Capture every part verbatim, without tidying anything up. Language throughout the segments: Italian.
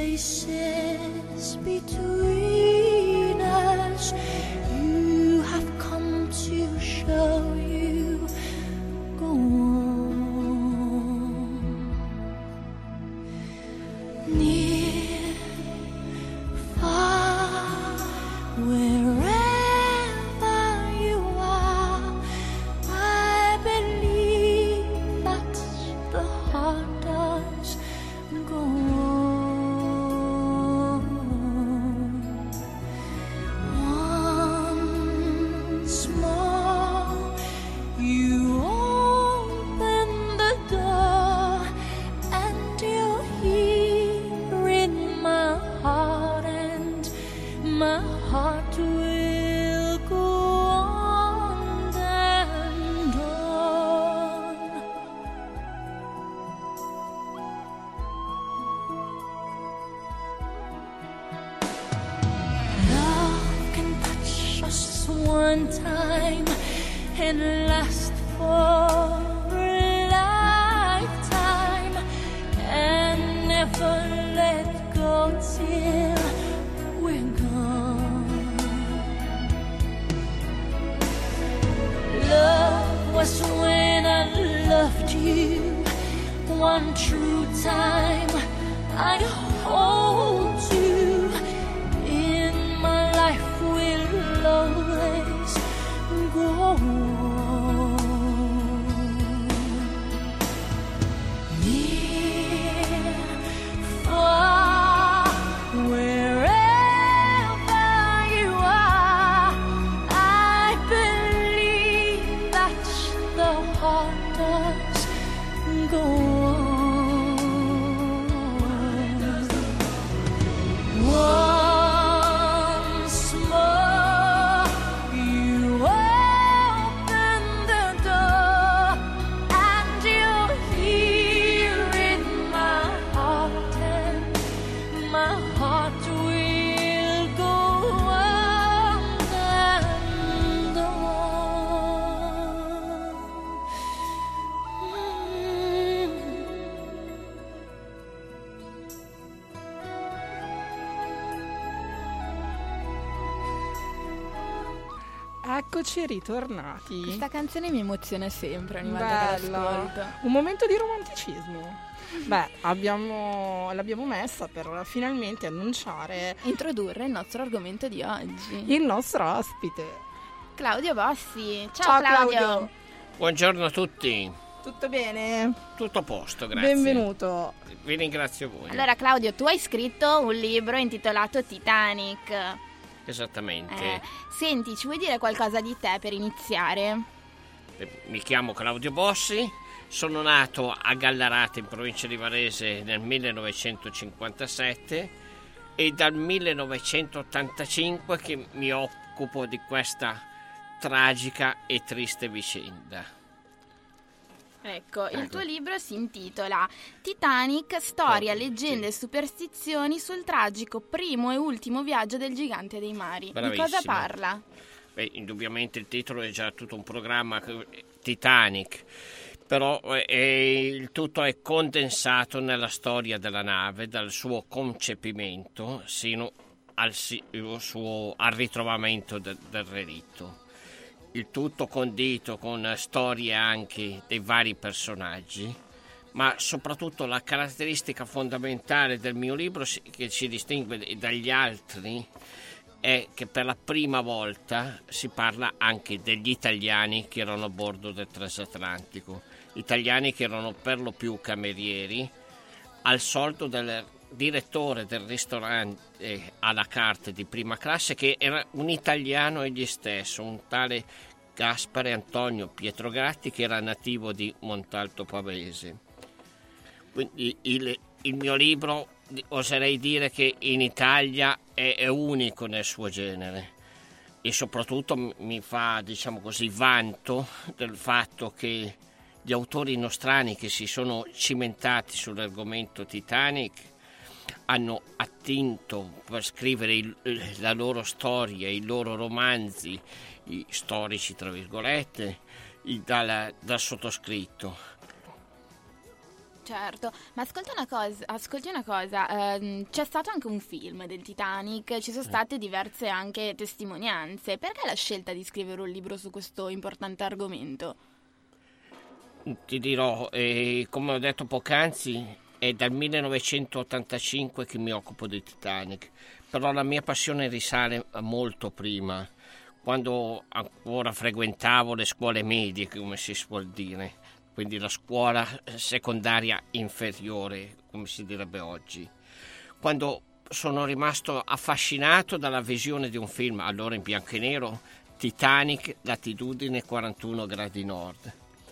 spaces between us. You have come to show you. Go on. Near, far, wherever you are, I believe that the heart does go on. Once more, you open the door, and you're here in my heart, and my heart will go on and on. Love can touch us one time and last for a lifetime, and never let go till we're gone. Love was when I loved you one true time. I hold you in my life, will always go on. Near, far, wherever you are, I believe that the heart does go on. Once more, you open the door, and you're here in my heart, and my heart will go on and on. Eccoci ritornati. Questa canzone mi emoziona sempre ogni volta che Bella. l'ascolto. Un momento di romanticismo. Beh, abbiamo, l'abbiamo messa per finalmente annunciare Introdurre il nostro argomento di oggi. il nostro ospite. Claudio Bossi. Ciao, Ciao, Claudio. Claudio. Buongiorno a tutti, Tutto bene? tutto a posto, grazie. Benvenuto. Vi ringrazio voi. Allora, Claudio, tu hai scritto un libro intitolato Titanic. Esattamente. Eh, senti, ci vuoi dire qualcosa di te per iniziare? Eh, Mi chiamo Claudio Bossi, sono nato a Gallarate in provincia di Varese nel millenovecentocinquantasette e dal millenovecentottantacinque che mi occupo di questa tragica e triste vicenda. Ecco, il tuo libro si intitola Titanic, storia, leggende e superstizioni sul tragico primo e ultimo viaggio del gigante dei mari. Di cosa Bravissimo. parla? Beh, indubbiamente il titolo è già tutto un programma, Titanic, però eh, il tutto è condensato nella storia della nave, dal suo concepimento sino al, si- suo, al ritrovamento de- del relitto. Il tutto condito con storie anche dei vari personaggi, ma soprattutto la caratteristica fondamentale del mio libro che ci distingue dagli altri è che per la prima volta si parla anche degli italiani che erano a bordo del transatlantico, italiani che erano per lo più camerieri, al soldo del direttore del ristorante à la carte di prima classe, che era un italiano egli stesso, un tale Gaspare Antonio Pietrogatti, che era nativo di Montalto Pavese. Quindi il, il mio libro, oserei dire che in Italia è, è unico nel suo genere, e soprattutto mi fa, diciamo così, vanto del fatto che gli autori nostrani che si sono cimentati sull'argomento Titanic hanno attinto per scrivere il, la loro storia, i loro romanzi, i storici tra virgolette, dal, dal sottoscritto. Certo, ma ascolta una cosa, ascolti una cosa, ehm, c'è stato anche un film del Titanic, ci sono state diverse anche testimonianze. Perché la scelta di scrivere un libro su questo importante argomento? Ti dirò, eh, come ho detto poc'anzi, è dal millenovecentottantacinque che mi occupo di Titanic, però la mia passione risale a molto prima, quando ancora frequentavo le scuole medie, come si suol dire, quindi la scuola secondaria inferiore, come si direbbe oggi, quando sono rimasto affascinato dalla visione di un film, allora in bianco e nero, Titanic, latitudine quarantuno gradi nord.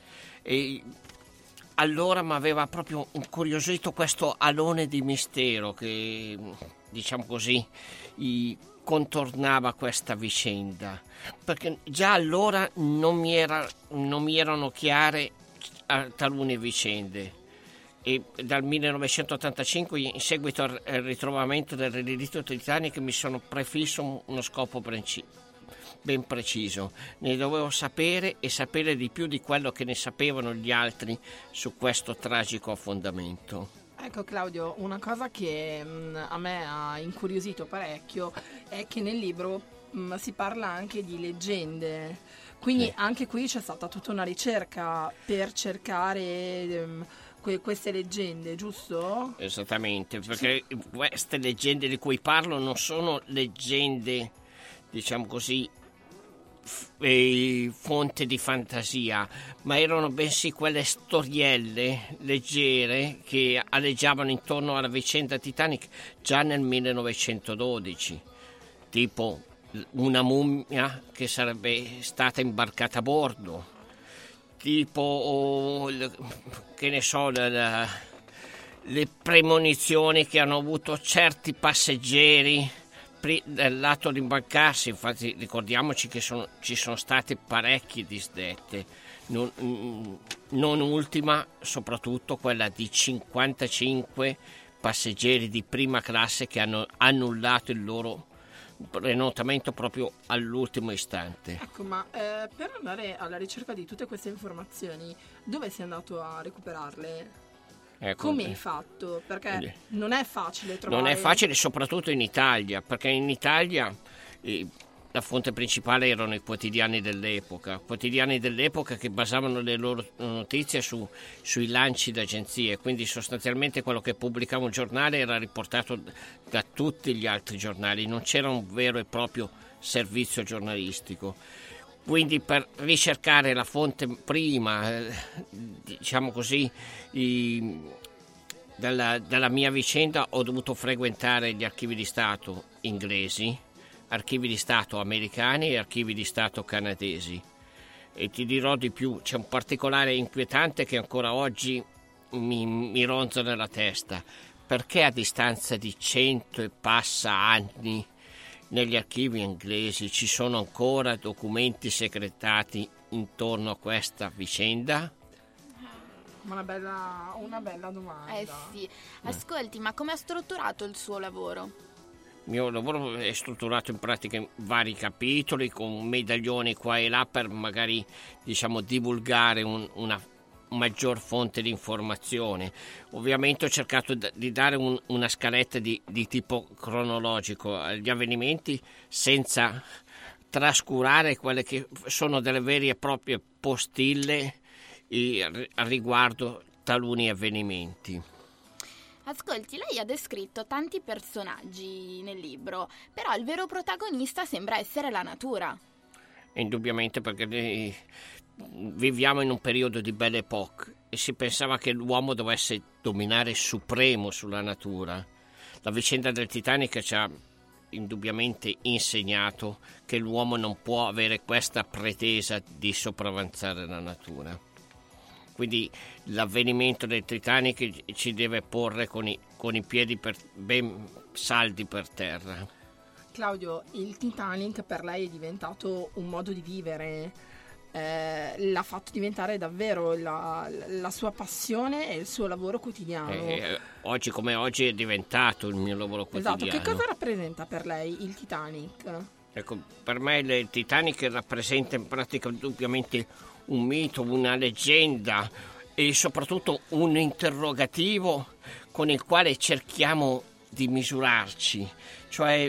E allora mi aveva proprio incuriosito questo alone di mistero che, diciamo così, i contornava questa vicenda, perché già allora non mi, era, non mi erano chiare a talune vicende, e dal millenovecentottantacinque, in seguito al ritrovamento del relitto Titanic, mi sono prefisso uno scopo ben preciso. Ne dovevo sapere e sapere di più di quello che ne sapevano gli altri su questo tragico affondamento. Ecco Claudio, una cosa che mh, a me ha incuriosito parecchio è che nel libro mh, si parla anche di leggende. Quindi sì. Anche qui c'è stata tutta una ricerca per cercare um, que- queste leggende, giusto? Esattamente, perché queste leggende di cui parlo non sono leggende, diciamo così, f- eh, fonte di fantasia, ma erano bensì quelle storielle leggere che aleggiavano intorno alla vicenda Titanic già nel millenovecentododici, tipo una mummia che sarebbe stata imbarcata a bordo, tipo oh, le, che ne so la, la, le premonizioni che hanno avuto certi passeggeri dall'atto di imbarcarsi. Infatti ricordiamoci che sono, ci sono state parecchie disdette, non, non ultima soprattutto quella di cinquantacinque passeggeri di prima classe che hanno annullato il loro prenotamento proprio all'ultimo istante. Ecco, ma eh, per andare alla ricerca di tutte queste informazioni, dove sei andato a recuperarle? Ecco, Come hai fatto? Perché quindi, non è facile trovare... non è facile, soprattutto in Italia, perché in Italia eh, la fonte principale erano i quotidiani dell'epoca, quotidiani dell'epoca che basavano le loro notizie su, sui lanci d'agenzie, quindi sostanzialmente quello che pubblicava un giornale era riportato da tutti gli altri giornali, non c'era un vero e proprio servizio giornalistico. Quindi per ricercare la fonte prima, eh, diciamo così, i, della, della mia vicenda ho dovuto frequentare gli archivi di Stato inglesi, archivi di Stato americani e archivi di Stato canadesi. E ti dirò di più, c'è un particolare inquietante che ancora oggi mi, mi ronza nella testa. Perché a distanza di cento e passa anni negli archivi inglesi ci sono ancora documenti segretati intorno a questa vicenda? Una bella, una bella domanda. Eh sì, ascolti, ma come ha strutturato il suo lavoro? Il mio lavoro è strutturato in pratica in vari capitoli con medaglioni qua e là per magari, diciamo, divulgare un, una maggior fonte di informazione. Ovviamente ho cercato di dare un, una scaletta di, di tipo cronologico agli avvenimenti senza trascurare quelle che sono delle vere e proprie postille a riguardo taluni avvenimenti. Ascolti, lei ha descritto tanti personaggi nel libro, però il vero protagonista sembra essere la natura. Indubbiamente, perché viviamo in un periodo di Belle Époque e si pensava che l'uomo dovesse dominare supremo sulla natura. La vicenda del Titanic ci ha indubbiamente insegnato che l'uomo non può avere questa pretesa di sopravanzare la natura. Quindi l'avvenimento del Titanic ci deve porre con i, con i piedi per, ben saldi per terra. Claudio, il Titanic per lei è diventato un modo di vivere, eh, l'ha fatto diventare davvero la, la sua passione e il suo lavoro quotidiano. Eh, oggi come oggi è diventato il mio lavoro quotidiano. Esatto, che cosa rappresenta per lei il Titanic? Ecco, per me il Titanic rappresenta in pratica indubbiamente un mito, una leggenda, e soprattutto un interrogativo con il quale cerchiamo di misurarci. Cioè,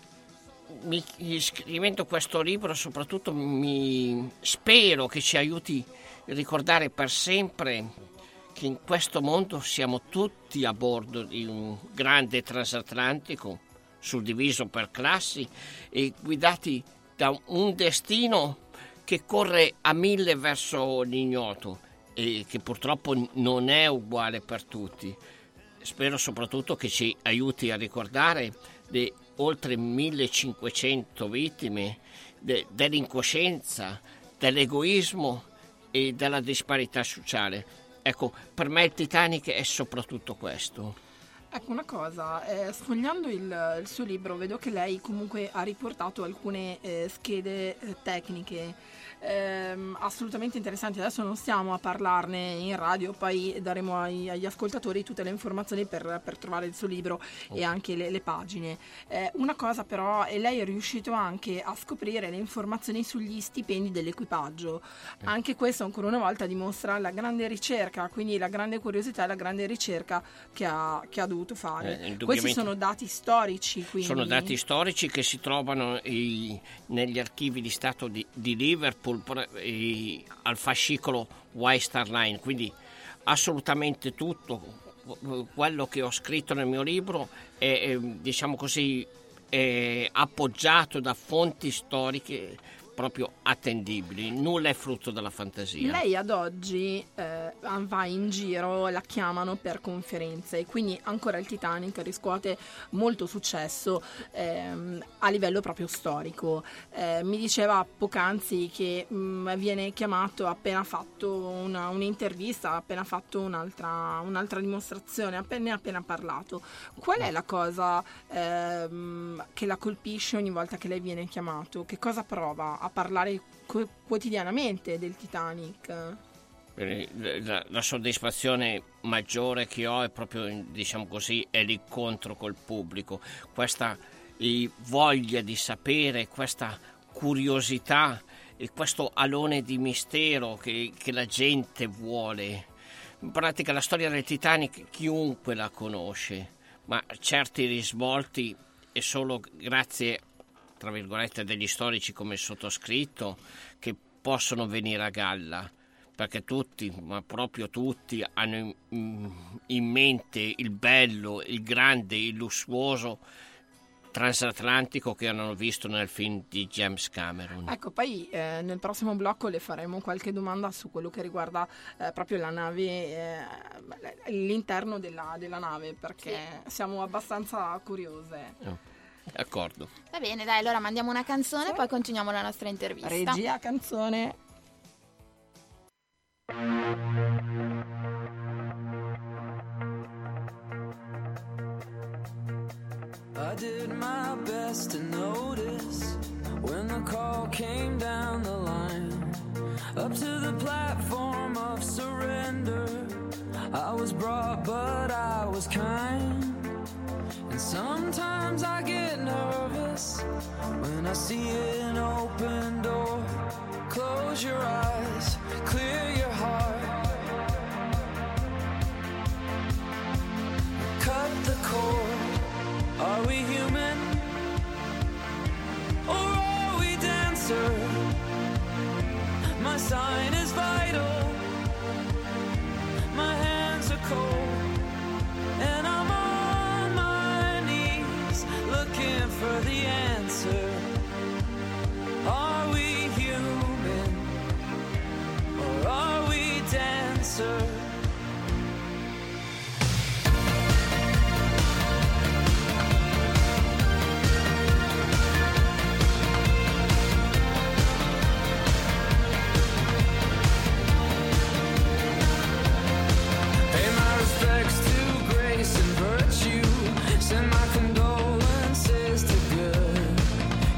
mi, scrivendo questo libro soprattutto mi spero che ci aiuti a ricordare per sempre che in questo mondo siamo tutti a bordo di un grande transatlantico suddiviso per classi e guidati da un destino che corre a mille verso l'ignoto e che purtroppo non è uguale per tutti. Spero soprattutto che ci aiuti a ricordare le oltre millecinquecento vittime de, dell'incoscienza, dell'egoismo e della disparità sociale. Ecco, per me il Titanic è soprattutto questo. Ecco una cosa, eh, sfogliando il, il suo libro vedo che lei comunque ha riportato alcune eh, schede eh, tecniche ehm, assolutamente interessanti. Adesso non stiamo a parlarne in radio, poi daremo ai, agli ascoltatori tutte le informazioni per, per trovare il suo libro e anche le, le pagine. Eh, una cosa però, e lei è riuscito anche a scoprire le informazioni sugli stipendi dell'equipaggio. Anche questo ancora una volta dimostra la grande ricerca, quindi la grande curiosità e la grande ricerca che ha, che ha dovuto fare. Eh, Questi sono dati storici, quindi. Sono dati storici che si trovano i, negli archivi di Stato di, di Liverpool i, al fascicolo White Star Line, quindi assolutamente tutto quello che ho scritto nel mio libro è, è diciamo così, è appoggiato da fonti storiche proprio attendibili, nulla è frutto della fantasia. Lei ad oggi eh, va in giro, la chiamano per conferenze e quindi ancora il Titanic riscuote molto successo ehm, a livello proprio storico. Eh, mi diceva poc'anzi che mh, viene chiamato appena fatto una, un'intervista, appena fatto un'altra, un'altra dimostrazione, appena appena parlato. Qual è la cosa ehm, che la colpisce ogni volta che lei viene chiamato? Che cosa prova a parlare co- quotidianamente del Titanic? La, la soddisfazione maggiore che ho è proprio, diciamo così, è l'incontro col pubblico, questa eh, voglia di sapere, questa curiosità e questo alone di mistero che, che la gente vuole. In pratica la storia del Titanic chiunque la conosce, ma certi risvolti è solo grazie, tra virgolette, degli storici come il sottoscritto che possono venire a galla, perché tutti, ma proprio tutti, hanno in, in mente il bello, il grande, il lussuoso transatlantico che hanno visto nel film di James Cameron. Ecco, poi eh, nel prossimo blocco le faremo qualche domanda su quello che riguarda eh, proprio la nave, eh, l'interno della, della nave, perché sì, siamo abbastanza curiose. Oh. D'accordo. Va bene, dai, allora mandiamo una canzone e poi continuiamo la nostra intervista. Regia, canzone. I did my best to notice when the call came down the line, up to the platform of surrender. I was brought, but I was kind. And sometimes I get nervous when I see an open door. Close your eyes, clear your heart, cut the cord. Are we human or are we dancer? My sign is vital, my hands are cold, and I'm on my knees looking for the answer. Are we human or are we dancer? Send my condolences to good.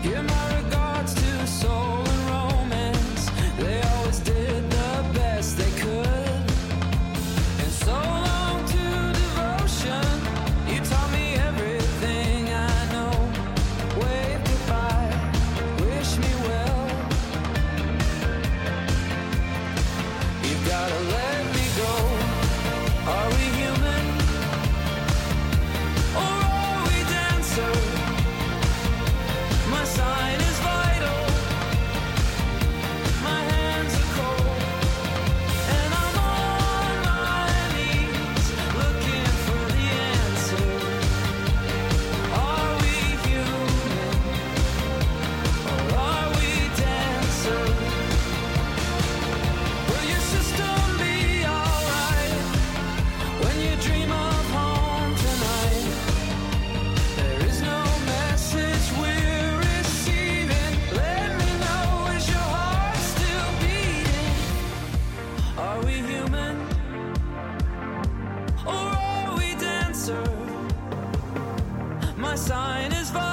sign is violence.